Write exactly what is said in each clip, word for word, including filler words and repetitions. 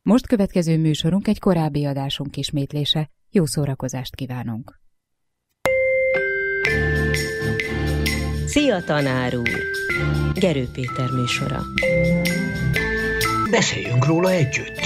Most következő műsorunk egy korábbi adásunk ismétlése. Jó szórakozást kívánunk! Szia, tanár úr! Gerő Péter műsora. Beszéljünk róla együtt!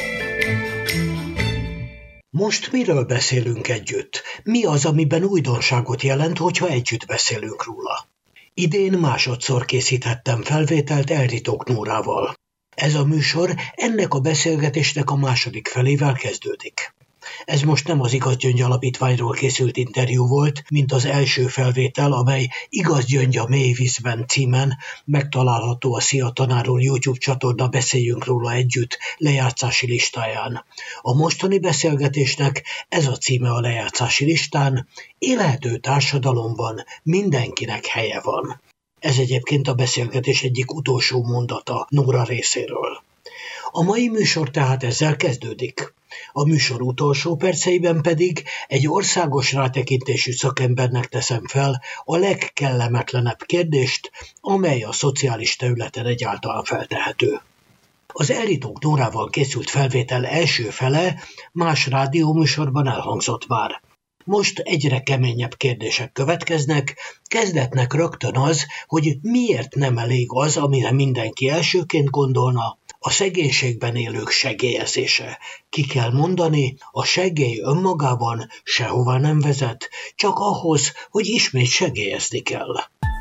Most miről beszélünk együtt? Mi az, amiben újdonságot jelent, hogyha együtt beszélünk róla? Idén másodszor készíthettem felvételt Elritók Nórával. Ez a műsor ennek a beszélgetésnek a második felével kezdődik. Ez most nem az Igaz Gyöngy Alapítványról készült interjú volt, mint az első felvétel, amely Igaz Gyöngy a mély vízben címen megtalálható a Szia Tanár úr YouTube csatorna Beszéljünk róla együtt lejátszási listáján. A mostani beszélgetésnek ez a címe a lejátszási listán: Élhető társadalomban mindenkinek helye van. Ez egyébként a beszélgetés egyik utolsó mondata Nóra részéről. A mai műsor tehát ezzel kezdődik. A műsor utolsó perceiben pedig egy országos rátekintésű szakembernek teszem fel a legkellemetlenebb kérdést, amely a szociális területen egyáltalán feltehető. Az Elritók Nórával készült felvétel első fele más rádióműsorban elhangzott már. Most egyre keményebb kérdések következnek, kezdetnek rögtön az, hogy miért nem elég az, amire mindenki elsőként gondolna, a szegénységben élők segélyezése. Ki kell mondani, a segély önmagában sehova nem vezet, csak ahhoz, hogy ismét segélyezni kell.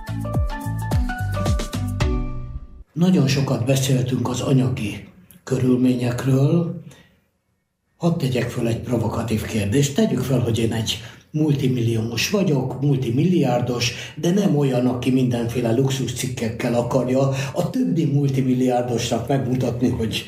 Nagyon sokat beszéltünk az anyagi körülményekről. Hadd tegyek föl egy provokatív kérdést. Tegyük fel, hogy én egy multimilliómos vagyok, multimilliárdos, de nem olyan, aki mindenféle luxuscikkekkel akarja a többi multimilliárdosnak megmutatni, hogy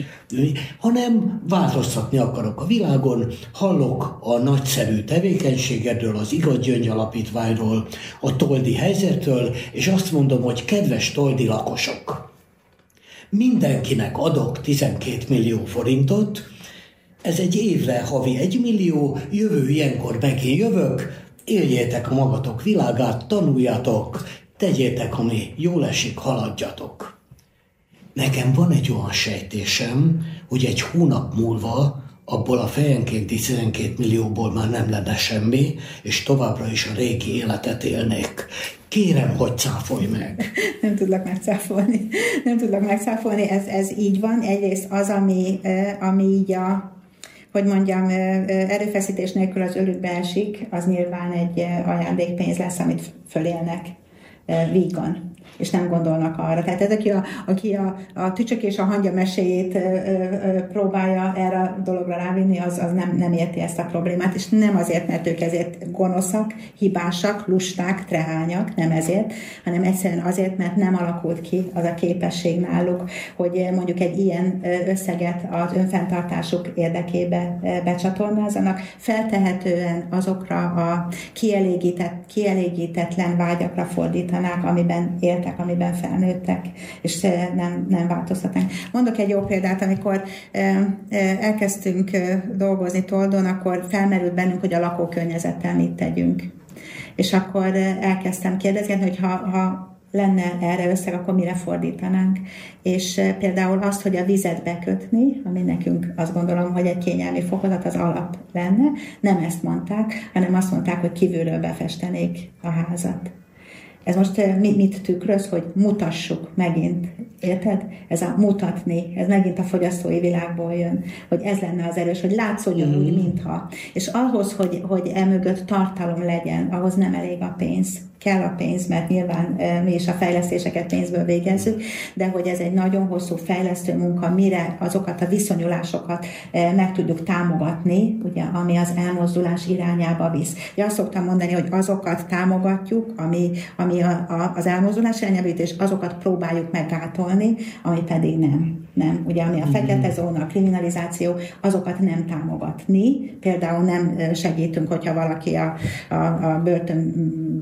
hanem változtatni akarok a világon, hallok a nagyszerű tevékenységedről, az Igaz Gyöngy Alapítványról, a toldi helyzetről, és azt mondom, hogy kedves toldi lakosok, mindenkinek adok tizenkét millió forintot, ez egy évre havi egy millió, jövő ilyenkor megint jövök, éljétek a magatok világát, tanuljatok, tegyétek, ami jól esik, haladjatok. Nekem van egy olyan sejtésem, hogy egy hónap múlva abból a fejenkénti tizenkét millióból már nem lenne semmi, és továbbra is a régi életet élnék. Kérem, hogy cáfolj meg. Nem tudlak megcáfolni. Nem tudlak megcáfolni, ez, ez így van. Egyrészt az, ami, ami így a hogy mondjam, erőfeszítés nélkül az ölükbe esik, az nyilván egy ajándékpénz lesz, amit fölélnek vígan, és nem gondolnak arra. Tehát ez, aki a, aki a, a tücsök és a hangya meséjét ö, ö, próbálja erre a dologra rávinni, az, az nem, nem érti ezt a problémát, és nem azért, mert ők ezért gonoszak, hibásak, lusták, trehányak, nem ezért, hanem egyszerűen azért, mert nem alakult ki az a képesség náluk, hogy mondjuk egy ilyen összeget az önfenntartásuk érdekébe becsatornázzanak, feltehetően azokra a kielégített, kielégítetlen vágyakra fordítanák, amiben éltek, amiben felnőttek, és nem, nem változtatnánk. Mondok egy jó példát, amikor elkezdtünk dolgozni Toldon, akkor felmerült bennünk, hogy a lakókörnyezettel mit tegyünk. És akkor elkezdtem kérdezni, hogy ha, ha lenne erre összeg, akkor mire fordítanánk. És például azt, hogy a vizet bekötni, ami nekünk azt gondolom, hogy egy kényelmi fokozat, az alap lenne, nem ezt mondták, hanem azt mondták, hogy kívülről befestenék a házat. Ez most mit, mit tükröz, hogy mutassuk megint, érted? Ez a mutatni, ez megint a fogyasztói világból jön, hogy ez lenne az erős, hogy látszódjon úgy, mintha. És ahhoz, hogy, hogy emögött tartalom legyen, ahhoz nem elég a pénz. Kell a pénz, mert nyilván e, mi is a fejlesztéseket pénzből végezzük, de hogy ez egy nagyon hosszú fejlesztő munka, mire azokat a viszonyulásokat e, meg tudjuk támogatni, ugye, ami az elmozdulás irányába visz. Ugye azt szoktam mondani, hogy azokat támogatjuk, ami, ami a, a, az elmozdulás irányába visz, és azokat próbáljuk meggátolni, ami pedig nem. nem. Ugye, ami a fekete zóna, a kriminalizáció, azokat nem támogatni. Például nem segítünk, hogyha valaki a, a, a börtönben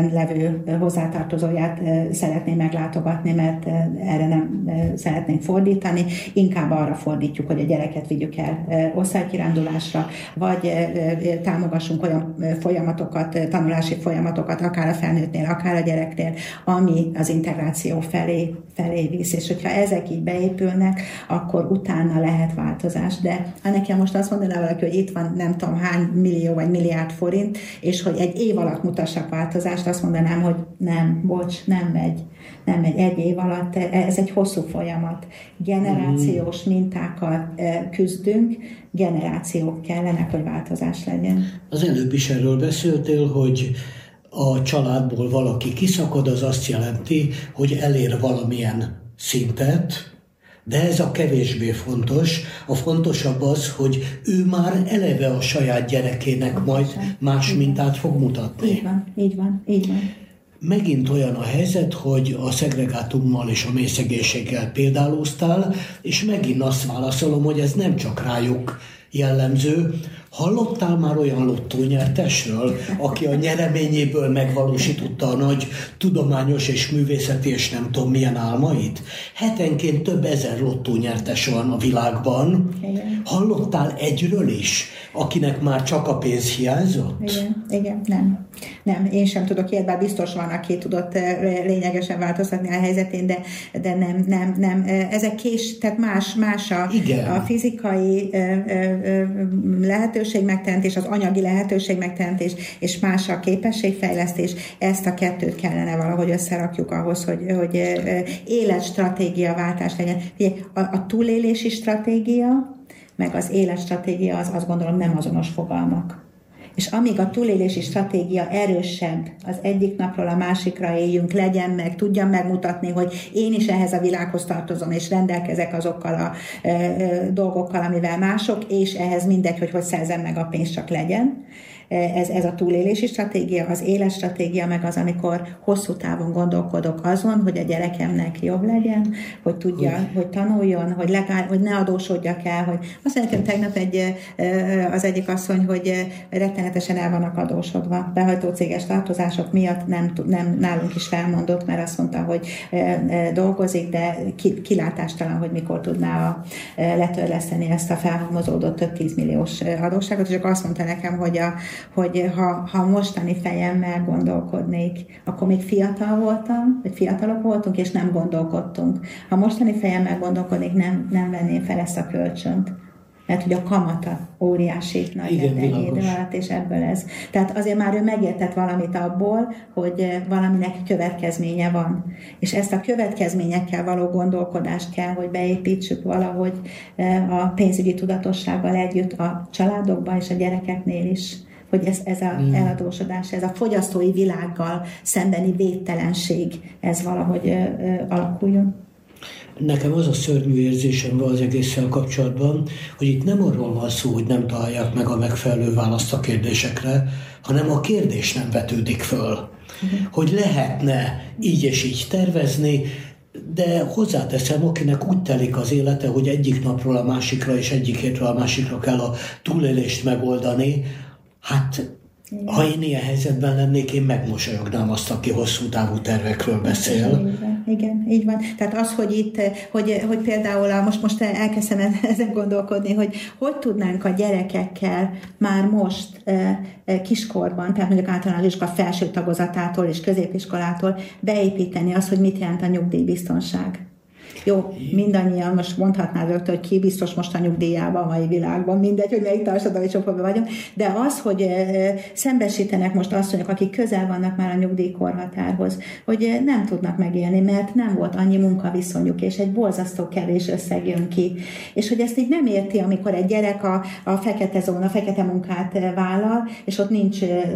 közben levő hozzátartozóját szeretné meglátogatni, mert erre nem szeretnénk fordítani, inkább arra fordítjuk, hogy a gyereket vigyük el osztálykirándulásra, vagy támogassunk olyan folyamatokat, tanulási folyamatokat, akár a felnőttnél, akár a gyereknél, ami az integráció felé, felé visz. És hogyha ezek így beépülnek, akkor utána lehet változás. De ha nekem most azt mondaná valaki, hogy itt van nem tudom hány millió vagy milliárd forint, és hogy egy év alatt mutassak változást, azt mondanám, hogy nem, bocs, nem megy. Nem megy egy év alatt, ez egy hosszú folyamat. Generációs mintákkal küzdünk, generációk kellenek, hogy változás legyen. Az előbb is erről beszéltél, hogy a családból valaki kiszakad, az azt jelenti, hogy elér valamilyen szintet, de ez a kevésbé fontos. A fontosabb az, hogy ő már eleve a saját gyerekének majd más mintát fog mutatni. Így van, így van, így van. Megint olyan a helyzet, hogy a szegregátummal és a mélyszegénységgel példálóztál, és megint azt válaszolom, hogy ez nem csak rájuk jellemző. Hallottál már olyan lottónyertesről, aki a nyereményéből megvalósította a nagy tudományos és művészeti és nem tudom milyen álmait? Hetenként több ezer lottónyertes van a világban. Igen. Hallottál egyről is, akinek már csak a pénz hiányzott? Igen, igen, nem. Nem, én sem tudok ilyet, bár biztos van, aki tudott lényegesen változtatni a helyzetén, de, de nem, nem, nem. Ezek kés, tehát más, más a, a fizikai lehetőség megteremtés, az anyagi lehetőség megteremtés, és más a képességfejlesztés. Ezt a kettőt kellene valahogy összerakjuk ahhoz, hogy, hogy életstratégiaváltás legyen. A, a túlélési stratégia, meg az életstratégia, az azt gondolom nem azonos fogalmak. És amíg a túlélési stratégia erősebb, az egyik napról a másikra éljünk, legyen meg, tudjam megmutatni, hogy én is ehhez a világhoz tartozom, és rendelkezek azokkal a e, e, dolgokkal, amivel mások, és ehhez mindegy, hogy hogy szerzem meg a pénzt, csak legyen. Ez, ez a túlélési stratégia, az életstratégia, meg az, amikor hosszú távon gondolkodok azon, hogy a gyerekemnek jobb legyen, hogy tudja, hogy, hogy tanuljon, hogy, legalább, hogy ne adósodjak el, hogy azt mondjuk, tegnap egy, az egyik asszony, hogy rettenetesen el vannak adósodva. Behajtó céges tartozások miatt nem, nem nálunk is felmondott, mert azt mondta, hogy dolgozik, de kilátástalan, hogy mikor tudná a, letörleszteni ezt a felhalmozódott több tízmilliós adósságot, és akkor azt mondta nekem, hogy a hogy ha, ha mostani fejemmel gondolkodnék, akkor még fiatal voltam, vagy fiatalok voltunk, és nem gondolkodtunk. Ha mostani fejemmel gondolkodnék, nem, nem venném fel ezt a kölcsönt. Mert hogy a kamata óriási nagy lett egy idő alatt, és ebből ez. Tehát azért már ő megértett valamit abból, hogy valaminek következménye van. És ezt a következményekkel való gondolkodást kell, hogy beépítsük valahogy a pénzügyi tudatossággal együtt a családokban és a gyerekeknél is. Hogy ez, ez a mm. eladósodás, ez a fogyasztói világgal szembeni védtelenség, ez valahogy ö, ö, alakuljon. Nekem az a szörnyű érzésem van az egésszel kapcsolatban, hogy itt nem arról van szó, hogy nem találják meg a megfelelő választ a kérdésekre, hanem a kérdés nem vetődik föl. Mm. Hogy lehetne így és így tervezni, de hozzáteszem, akinek úgy telik az élete, hogy egyik napról a másikra és egyik hétről a másikra kell a túlélést megoldani, hát igen. Ha én ilyen helyzetben lennék, én megmosolyognám azt, aki hosszú távú tervekről beszél. Igen, igen, így van. Tehát az, hogy itt, hogy, hogy például a, most, most elkezdtem ezen gondolkodni, hogy hogy tudnánk a gyerekekkel már most e, e, kiskorban, tehát mondjuk általános iskola felső tagozatától és középiskolától beépíteni azt, hogy mit jelent a nyugdíjbiztonság. Jó, mindannyian most mondhatnád rögtön, hogy ki biztos most a nyugdíjában a mai világban, mindegy, hogy melyik társadalmi csoportban vagyunk, de az, hogy szembesítenek most asszonyok, akik közel vannak már a nyugdíjkorhatárhoz, hogy nem tudnak megélni, mert nem volt annyi munkaviszonyuk, és egy borzasztó kevés összeg jön ki. És hogy ezt így nem érti, amikor egy gyerek a, a fekete zóna, a fekete munkát vállal, és ott nincs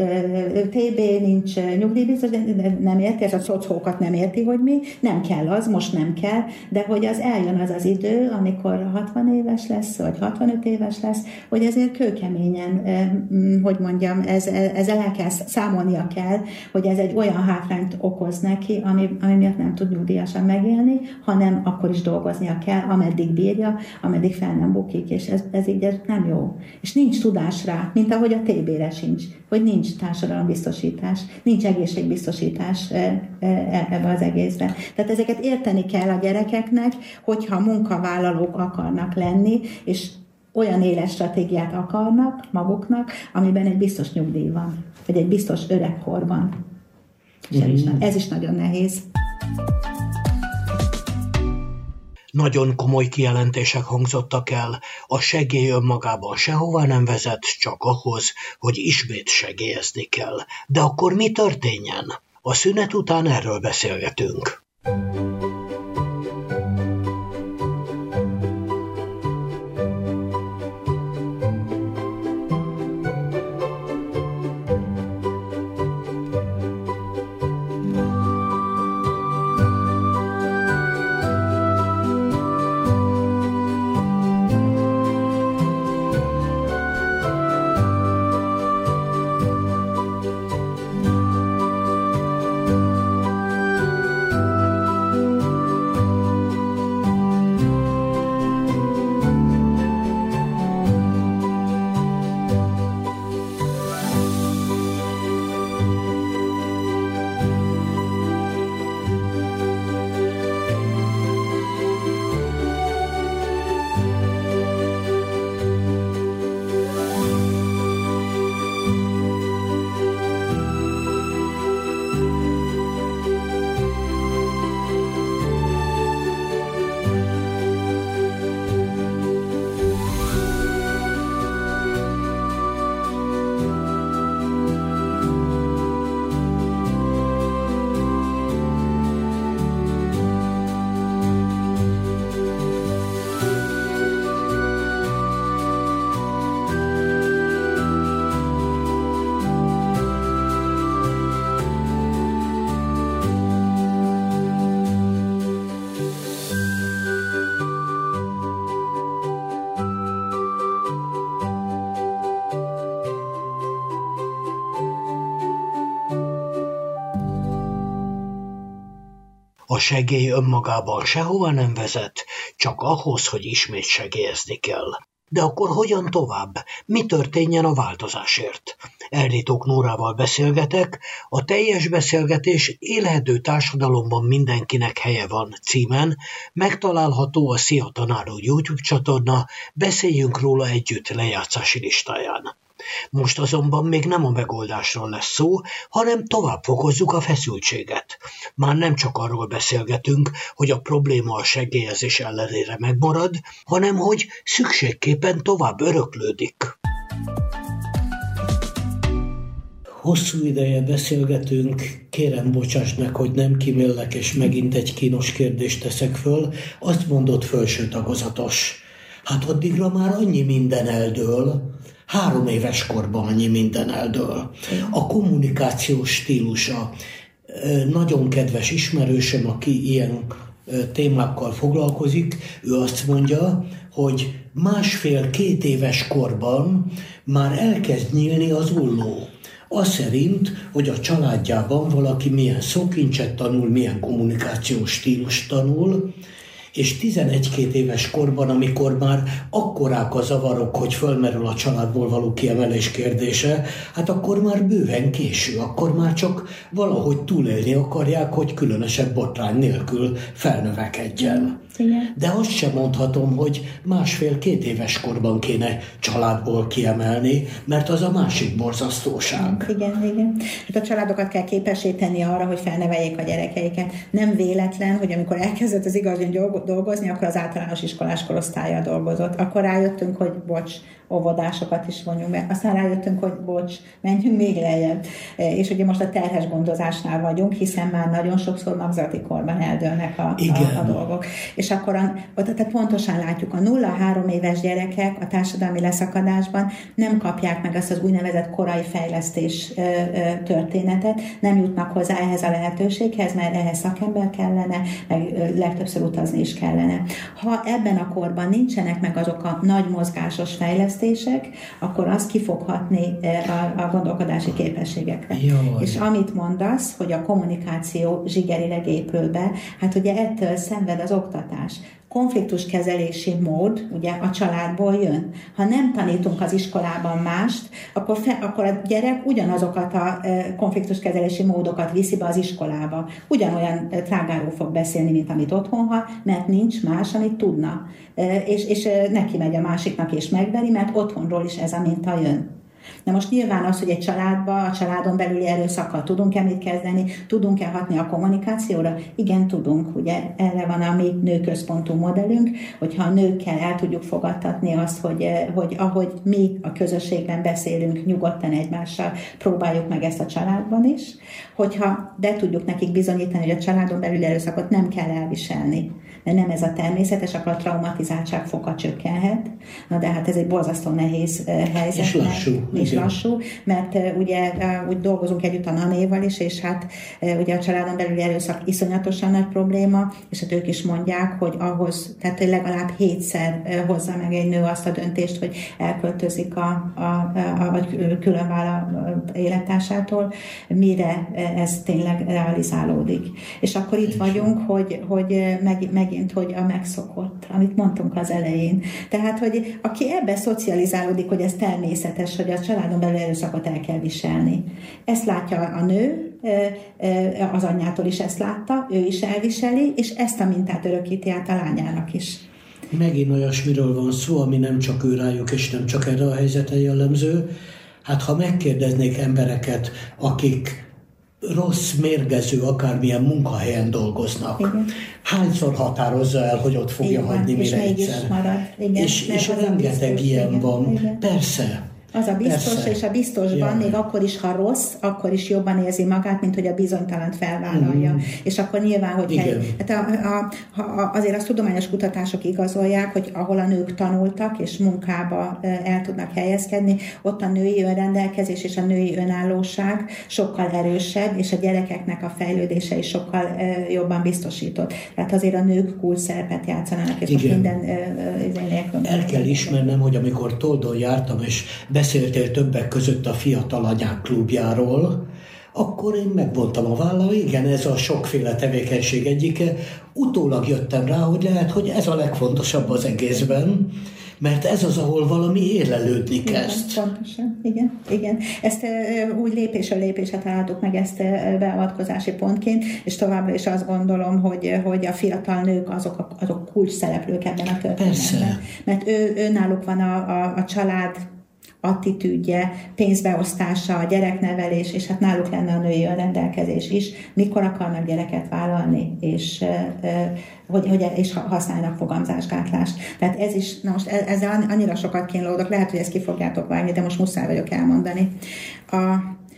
té bé, nincs nyugdíjbiztos, nem érti, ez a szocókat nem érti, hogy mi, nem kell az, most nem kell, de hogy az eljön az az idő, amikor hatvan éves lesz, vagy hatvanöt éves lesz, hogy ezért kőkeményen, hogy mondjam, ez, ezzel el kell, számolnia kell, hogy ez egy olyan hátrányt okoz neki, ami, ami miatt nem tud nyugdíjasan megélni, hanem akkor is dolgoznia kell, ameddig bírja, ameddig fel nem bukik, és ez, ez így ez nem jó. És nincs tudás rá, mint ahogy a té bére sincs, hogy nincs társadalombiztosítás, nincs egészségbiztosítás ebbe az egészbe. Tehát ezeket érteni kell a gyerekeknek, hogyha munkavállalók akarnak lenni, és olyan életstratégiát akarnak maguknak, amiben egy biztos nyugdíj van, vagy egy biztos öregkorban. És ez, mm. is, ez is nagyon nehéz. Nagyon komoly kijelentések hangzottak el, a segély önmagában sehová nem vezet, csak ahhoz, hogy ismét segélyezni kell. De akkor mi történjen? A szünet után erről beszélgetünk. A segély önmagában sehova nem vezet, csak ahhoz, hogy ismét segélyezni kell. De akkor hogyan tovább? Mi történjen a változásért? Elritók Nórával beszélgetek, a teljes beszélgetés Élhető társadalomban mindenkinek helye van címen, megtalálható a Szia Tanár úr YouTube csatorna, beszéljünk róla együtt lejátszási listáján. Most azonban még nem a megoldásról lesz szó, hanem tovább fokozzuk a feszültséget. Már nem csak arról beszélgetünk, hogy a probléma a segélyezés ellenére megmarad, hanem hogy szükségképpen tovább öröklődik. Hosszú ideje beszélgetünk, kérem bocsáss meg, hogy nem kíméllek, és megint egy kínos kérdést teszek föl. Azt mondott, felső tagozatos. Hát addigra már annyi minden eldől, három éves korban annyi minden eldől. A kommunikációs stílusa, nagyon kedves ismerősöm, aki ilyen témákkal foglalkozik, ő azt mondja, hogy másfél-két éves korban már elkezd nyílni az olló. Az szerint, hogy a családjában valaki milyen szókincset tanul, milyen kommunikációs stílus tanul, és tizenegy-két éves korban, amikor már akkorák a zavarok, hogy fölmerül a családból való kiemelés kérdése, hát akkor már bőven késő, akkor már csak valahogy túlélni akarják, hogy különösebb botrány nélkül felnövekedjen. Igen. De azt sem mondhatom, hogy másfél-két éves korban kéne családból kiemelni, mert az a másik borzasztóság. Igen, igen. Hát a családokat kell képesíteni arra, hogy felneveljék a gyerekeiket. Nem véletlen, hogy amikor elkezdett az igazi dolgozni, akkor az általános iskolás korosztállyal dolgozott. Akkor rájöttünk, hogy bocs, óvodásokat is vonjunk be. Aztán rájöttünk, hogy bocs, menjünk még lejjebb. És ugye most a terhes gondozásnál vagyunk, hiszen már nagyon sokszor magzati korban eldőlnek a, a, a dolgok. És akkor a, tehát pontosan látjuk, a nulla-három éves gyerekek a társadalmi leszakadásban nem kapják meg azt az úgynevezett korai fejlesztés történetet, nem jutnak hozzá ehhez a lehetőséghez, mert ehhez szakember kellene, meg legtöbbször utazni is kellene. Ha ebben a korban nincsenek meg azok a nagy mozgásos fejlesztések, akkor az ki fog hatni a, a gondolkodási képességekre. Jaj. És amit mondasz, hogy a kommunikáció zsigerileg épül be, hát ugye ettől szenved az oktatás. Konfliktuskezelési mód ugye a családból jön. Ha nem tanítunk az iskolában mást, akkor, fe, akkor a gyerek ugyanazokat a konfliktuskezelési módokat viszi be az iskolába. Ugyanolyan trágáról fog beszélni, mint amit otthon hall, mert nincs más, amit tudna. És, és neki megy a másiknak és megveri, mert otthonról is ez a minta jön. Na most nyilván az, hogy egy családba, a családon belüli erőszakkal tudunk-e mit kezdeni, tudunk-e hatni a kommunikációra? Igen, tudunk. Ugye erre van a mi nőközpontú modellünk, hogyha a nőkkel el tudjuk fogadtatni azt, hogy, hogy ahogy mi a közösségben beszélünk nyugodtan egymással, próbáljuk meg ezt a családban is. Hogyha be tudjuk nekik bizonyítani, hogy a családon belüli erőszakot nem kell elviselni, mert nem ez a természetes, akkor a traumatizáltság foka csökkenhet. Na de hát ez egy borzasztó nehéz helyzet. És lassú. És lassú, mert ugye úgy dolgozunk együtt a nanéval is, és hát ugye a családon belüli erőszak iszonyatosan nagy probléma, és hát ők is mondják, hogy ahhoz, tehát hogy legalább hétszer hozza meg egy nő azt a döntést, hogy elköltözik a, a, a, vagy különvál a élettársától, mire ez tényleg realizálódik. És akkor itt vagyunk, hogy, hogy meg, megint, hogy a megszokott, amit mondtunk az elején. Tehát, hogy aki ebbe szocializálódik, hogy ez természetes, hogy a családon belül erőszakot el kell viselni. Ezt látja a nő, az anyjától is ezt látta, ő is elviseli, és ezt a mintát örökíti át a lányának is. Megint olyasmiről van szó, ami nem csak ő rájuk, és nem csak erre a helyzetre jellemző. Hát ha megkérdeznék embereket, akik rossz, mérgező, akármilyen munkahelyen dolgoznak. Igen. Hányszor határozza el, hogy ott fogja igen, hagyni, mire egyszer? Marad. Igen, és és rengeteg biztos, ilyen igen, van. Igen. Persze. Az a biztos, persze. És a biztosban ja. még akkor is, ha rossz, akkor is jobban érzi magát, mint hogy a bizonytalant felvállalja. Mm. És akkor nyilván, hogy hely, hát a, a, a, azért az tudományos kutatások igazolják, hogy ahol a nők tanultak és munkába el tudnak helyezkedni, ott a női önrendelkezés és a női önállóság sokkal erősebb, és a gyerekeknek a fejlődése is sokkal jobban biztosított. Tehát azért a nők kulcs szerepet játszanának, és most minden nélkül. El kell ismernem, hogy amikor Toldon jártam, és beszéltél többek között a Fiatal Anyák Klubjáról, akkor én megvontam a vállam, igen, ez a sokféle tevékenység egyike. Utólag jöttem rá, hogy lehet, hogy ez a legfontosabb az egészben, mert ez az, ahol valami élelődni kezd. Igen, pontosan, igen, igen. Ezt uh, úgy lépésről lépésre találtuk meg ezt uh, beavatkozási pontként, és továbbra is azt gondolom, hogy, hogy a fiatal nők azok, azok kulcs szereplők ebben a történetben. Persze. Mert ő, ő náluk van a, a, a család attitűdje, pénzbeosztása, a gyereknevelés, és hát náluk lenne a női önrendelkezés is, mikor akarnak gyereket vállalni, és, hogy, hogy, és használnak fogamzásgátlást. Tehát ez is, na most ezzel annyira sokat kínlódok, lehet, hogy ezt ki fogjátok vágni, de most muszáj vagyok elmondani. A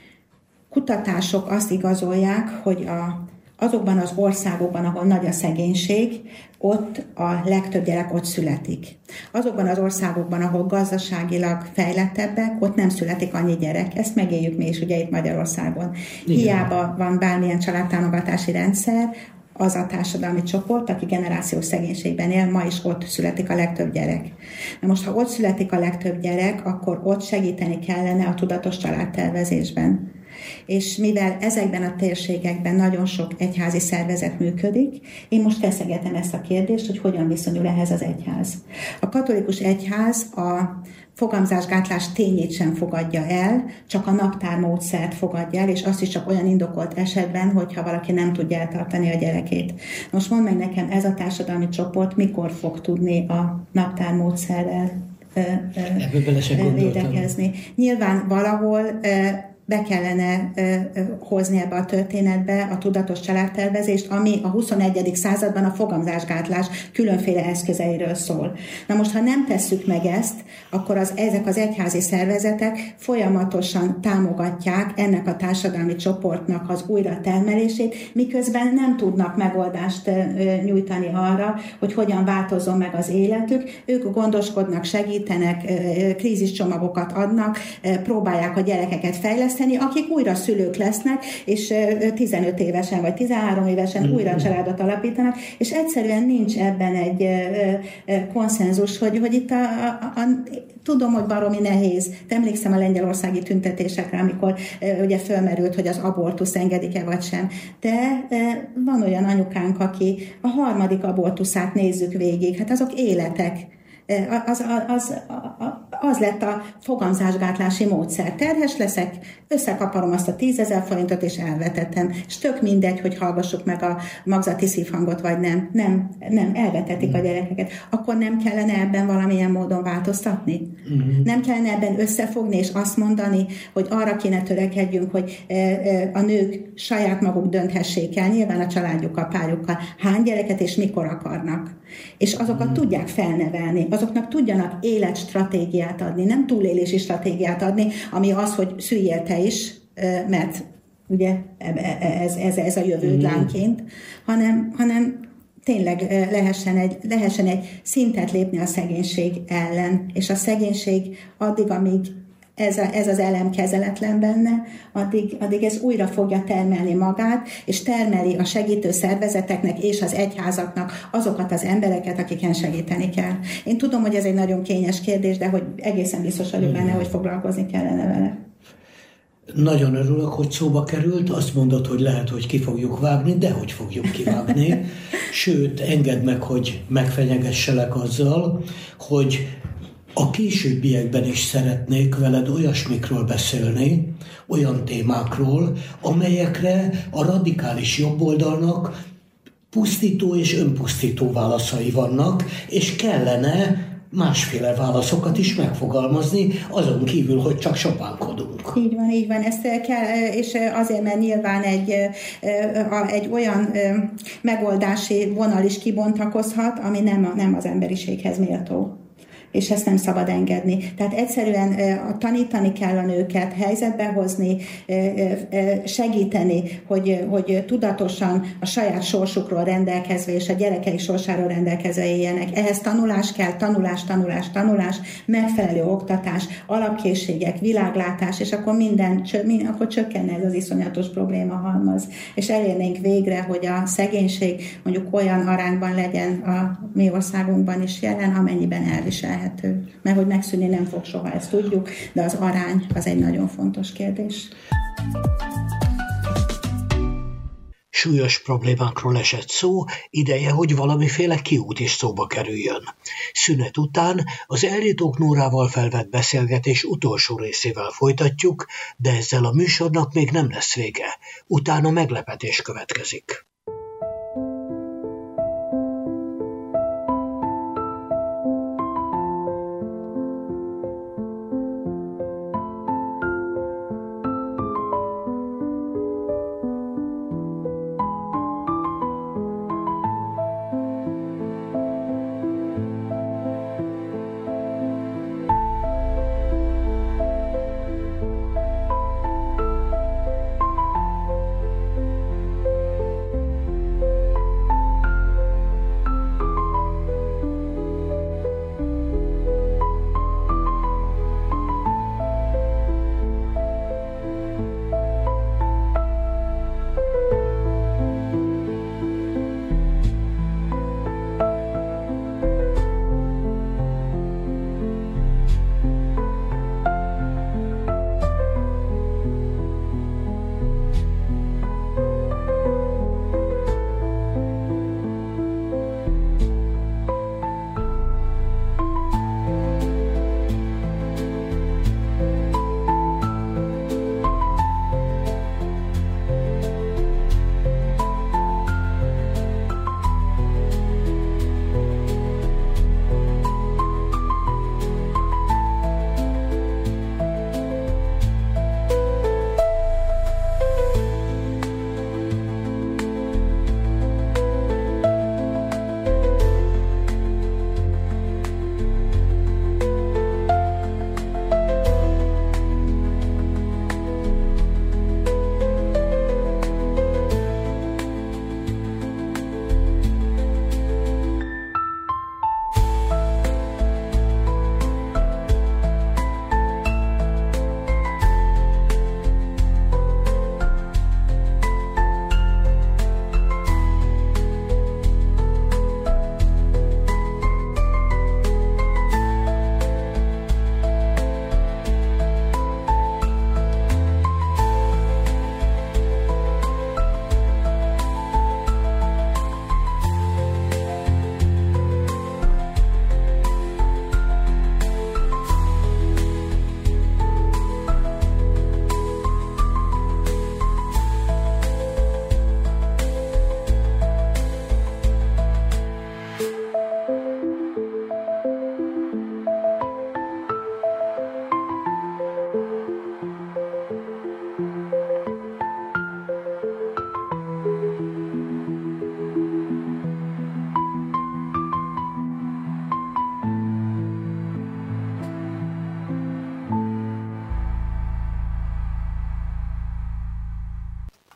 kutatások azt igazolják, hogy a azokban az országokban, ahol nagy a szegénység, ott a legtöbb gyerek ott születik. Azokban az országokban, ahol gazdaságilag fejlettebbek, ott nem születik annyi gyerek. Ezt megéljük mi is, ugye itt Magyarországon. Igen. Hiába van bármilyen családtámogatási rendszer, az a társadalmi csoport, aki generációs szegénységben él, ma is ott születik a legtöbb gyerek. Na most, ha ott születik a legtöbb gyerek, akkor ott segíteni kellene a tudatos családtervezésben. És mivel ezekben a térségekben nagyon sok egyházi szervezet működik, én most feszegetem ezt a kérdést, hogy hogyan viszonyul ehhez az egyház. A katolikus egyház a fogamzásgátlás tényét sem fogadja el, csak a naptármódszert fogadja el, és azt is csak olyan indokolt esetben, hogyha valaki nem tudja eltartani a gyerekét. Most mondd meg nekem, ez a társadalmi csoport mikor fog tudni a naptármódszerrel védekezni. Nyilván valahol be kellene ö, ö, hozni ebbe a történetbe a tudatos családtervezést, ami a huszonegyedik században a fogamzásgátlás különféle eszközeiről szól. Na most, ha nem tesszük meg ezt, akkor az, ezek az egyházi szervezetek folyamatosan támogatják ennek a társadalmi csoportnak az újratermelését, miközben nem tudnak megoldást ö, nyújtani arra, hogy hogyan változzon meg az életük. Ők gondoskodnak, segítenek, ö, kríziscsomagokat adnak, ö, próbálják a gyerekeket fejleszteni, akik újra szülők lesznek, és tizenöt évesen vagy tizenhárom évesen mm-hmm. újra családot alapítanak, és egyszerűen nincs ebben egy konszenzus, hogy, hogy itt a, a, a, tudom, hogy baromi nehéz. De emlékszem a lengyelországi tüntetésekre, amikor ugye fölmerült, hogy az abortusz engedik-e vagy sem. De van olyan anyukánk, aki a harmadik abortuszát nézzük végig. Hát azok életek. Az, az, az, az lett a fogamzásgátlási módszer. Terhes leszek, összekaparom azt a tízezer forintot, és elvetettem. És tök mindegy, hogy hallgassuk meg a magzati szívhangot, vagy nem. Nem, nem elvetetik a gyerekeket. Akkor nem kellene ebben valamilyen módon változtatni? Mm-hmm. Nem kellene ebben összefogni, és azt mondani, hogy arra kéne törekedjünk, hogy a nők saját maguk dönthessék el, nyilván a családjukkal, párjukkal, hány gyereket és mikor akarnak. És azokat mm-hmm. tudják felnevelni, azoknak tudjanak életstratégiát adni, nem túlélési stratégiát adni, ami az, hogy szüljél te is, mert ugye ez, ez, ez a jövőd lányként, hanem, hanem tényleg lehessen egy, lehessen egy szintet lépni a szegénység ellen, és a szegénység addig, amíg ez, a, ez az elem kezeletlen benne, addig, addig ez újra fogja termelni magát, és termeli a segítő szervezeteknek és az egyházaknak azokat az embereket, akiken segíteni kell. Én tudom, hogy ez egy nagyon kényes kérdés, de hogy egészen biztos vagyok benne, hogy foglalkozni kellene vele. Nagyon örülök, hogy szóba került, azt mondod, hogy lehet, hogy ki fogjuk vágni, de hogy fogjuk kivágni. Sőt, engedd meg, hogy megfenyegesselek azzal, hogy a későbbiekben is szeretnék veled olyasmikről beszélni, olyan témákról, amelyekre a radikális jobboldalnak pusztító és önpusztító válaszai vannak, és kellene másféle válaszokat is megfogalmazni, azon kívül, hogy csak sopánkodunk. Így van, így van. Ezt kell, és azért, mert nyilván egy, egy olyan megoldási vonal is kibontakozhat, ami nem, nem az emberiséghez méltó. És ezt nem szabad engedni. Tehát egyszerűen tanítani kell a nőket, helyzetbe hozni, segíteni, hogy, hogy tudatosan a saját sorsukról rendelkezve és a gyerekei sorsáról rendelkezve éljenek. Ehhez tanulás kell, tanulás, tanulás, tanulás, megfelelő oktatás, alapkészségek, világlátás, és akkor minden, akkor csökkenne ez az iszonyatos probléma halmaz. És elérnénk végre, hogy a szegénység mondjuk olyan arányban legyen a mi országunkban is jelen, amennyiben elvisel. Mert hogy megszűnni nem fog soha, ezt tudjuk, de az arány az egy nagyon fontos kérdés. Súlyos problémákról esett szó, ideje, hogy valamiféle kiút is szóba kerüljön. Szünet után az Elritók Nórával felvett beszélgetés utolsó részével folytatjuk, de ezzel a műsornak még nem lesz vége. Utána meglepetés következik.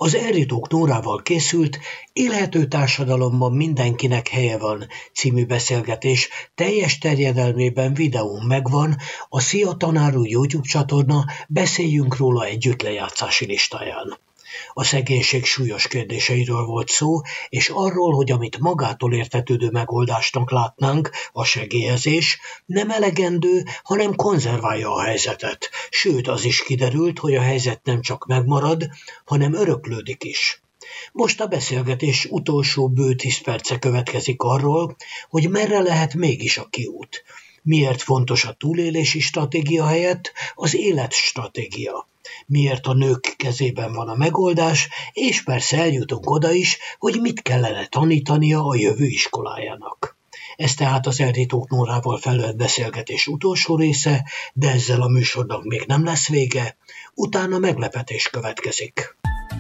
Az Erzsébet Nórával készült Élhető társadalomban mindenkinek helye van című beszélgetés teljes terjedelmében videón megvan a Szia Tanár úr YouTube csatorna Beszéljünk róla együtt lejátszási listáján. A szegénység súlyos kérdéseiről volt szó, és arról, hogy amit magától értetődő megoldásnak látnánk, a segélyezés, nem elegendő, hanem konzerválja a helyzetet. Sőt, az is kiderült, hogy a helyzet nem csak megmarad, hanem öröklődik is. Most a beszélgetés utolsó bő tíz perce következik arról, hogy merre lehet mégis a kiút. Miért fontos a túlélési stratégia helyett az életstratégia? Miért a nők kezében van a megoldás, és persze eljutunk oda is, hogy mit kellene tanítania a jövő iskolájának. Ez tehát az Erzsébet Nórával felvett beszélgetés utolsó része, de ezzel a műsornak még nem lesz vége, utána meglepetés következik.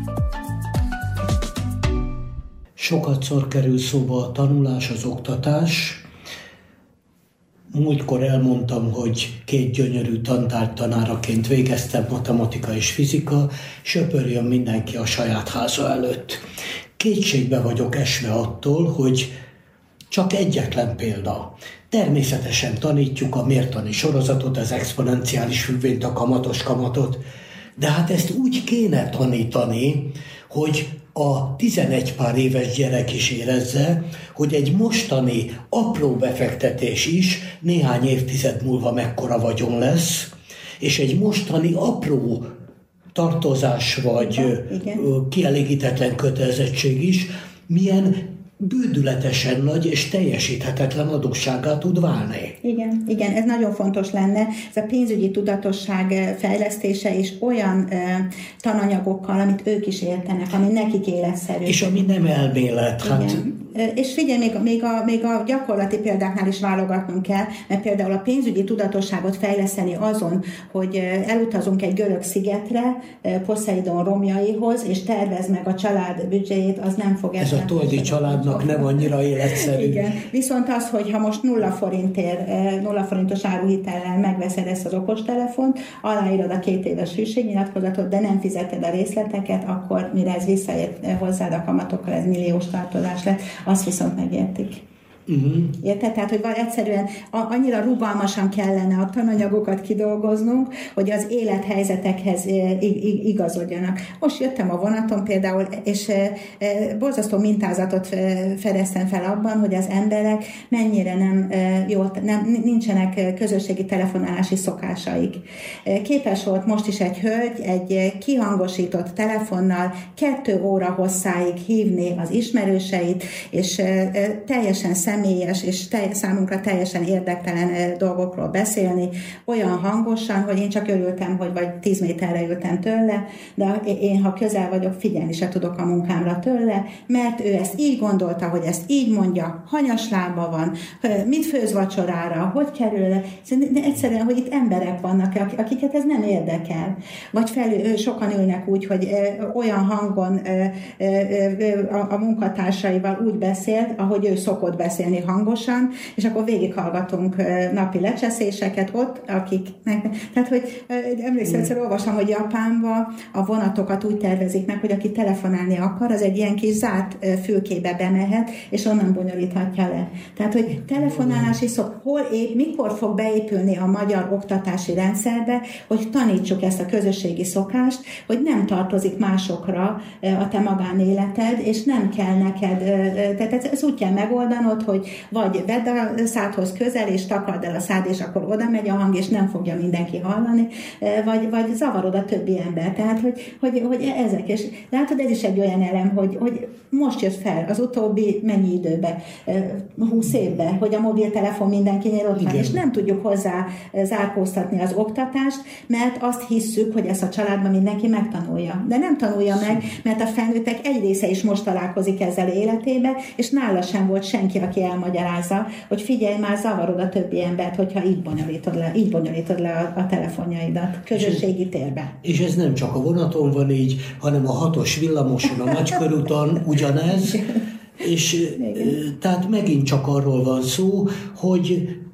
Sokatszor kerül szóba a tanulás, az oktatás. Múltkor elmondtam, hogy két gyönyörű tantárgytanáraként végeztem, matematika és fizika, söpörjön mindenki a saját háza előtt. Kétségbe vagyok esve attól, hogy csak egyetlen példa. Természetesen tanítjuk a mértani sorozatot, az exponenciális függvényt, a kamatos kamatot, de hát ezt úgy kéne tanítani, hogy a tizenegy pár éves gyerek is érezze, hogy egy mostani apró befektetés is néhány évtized múlva mekkora vagyon lesz, és egy mostani apró tartozás vagy Igen. kielégítetlen kötelezettség is milyen bődületesen nagy és teljesíthetetlen adósságá tud válni. Igen, igen, ez nagyon fontos lenne. Ez a pénzügyi tudatosság fejlesztése és olyan uh, tananyagokkal, amit ők is értenek, ami nekik életszerű. És ami nem elmélet. Igen. Hát... És figyelj, még, még, a, még a gyakorlati példáknál is válogatnunk kell, mert például a pénzügyi tudatosságot fejleszteni azon, hogy elutazunk egy görög szigetre, Poszeidon romjaihoz, és tervez meg a család büdzséjét, az nem fog Ez a Toldi családnak nem annyira életszerű. Igen. Viszont az, hogy ha most nulla forintért, nulla forintos áruhitellel megveszed ezt az okostelefont, aláírod a két éves hűségnyilatkozatot, de nem fizeted a részleteket, akkor mire ez visszaér hozzád a kamatokkal, ez milliós tartozás lett, azt viszont megértik. Uh-huh. Érted? Tehát, hogy egyszerűen annyira rugalmasan kellene a tananyagokat kidolgoznunk, hogy az élethelyzetekhez igazodjanak. Most jöttem a vonaton például, és borzasztó mintázatot fedeztem fel abban, hogy az emberek mennyire nem, jó, nem nincsenek közösségi telefonálási szokásaik. Képes volt most is egy hölgy egy kihangosított telefonnal kettő óra hosszáig hívni az ismerőseit, és teljesen személyes és te, számunkra teljesen érdektelen dolgokról beszélni, olyan hangosan, hogy én csak örültem, hogy vagy tíz méterre ültem tőle, de én, ha közel vagyok, figyelni se tudok a munkámra tőle, mert ő ezt így gondolta, hogy ezt így mondja, hanyas lába van, mit főz vacsorára, hogy kerül le. De egyszerűen, hogy itt emberek vannak, akiket ez nem érdekel. Vagy felül, sokan ülnek úgy, hogy olyan hangon a munkatársaival úgy beszél, ahogy ő szokott beszélni hangosan, és akkor végighallgatunk napi lecseszéseket ott, akiknek... Tehát, hogy emlékszem, egyszer olvastam, hogy Japánban a vonatokat úgy tervezik meg, hogy aki telefonálni akar, az egy ilyen kis zárt fülkébe bemehet, és onnan bonyolíthatja le. Tehát, hogy telefonálási szok, hol épp, mikor fog beépülni a magyar oktatási rendszerbe, hogy tanítsuk ezt a közösségi szokást, hogy nem tartozik másokra a te magánéleted, és nem kell neked, tehát ezt úgy kell megoldanod, hogy vagy vedd a szádhoz közel, és takard el a szád, és akkor oda megy a hang, és nem fogja mindenki hallani, vagy, vagy zavarod a többi ember. Tehát, hogy, hogy, hogy ezek. És látod, ez is egy olyan elem, hogy, hogy most jött fel az utóbbi mennyi időbe, húsz évbe, hogy a mobiltelefon mindenkinél ott van, és nem tudjuk hozzá zárkóztatni az oktatást, mert azt hisszük, hogy ezt a családban mindenki megtanulja. De nem tanulja meg, mert a felnőttek egy része is most találkozik ezzel életébe, és nála sem volt senki, aki elmagyarázza, hogy figyelj már, zavarod a többi embert, hogyha így bonyolítod le, így bonyolítod le a, a telefonjaidat közösségi térbe. És ez nem csak a vonaton van így, hanem a hatos villamoson, a Nagykörúton ugyanez, és Igen. Tehát megint csak arról van szó, hogy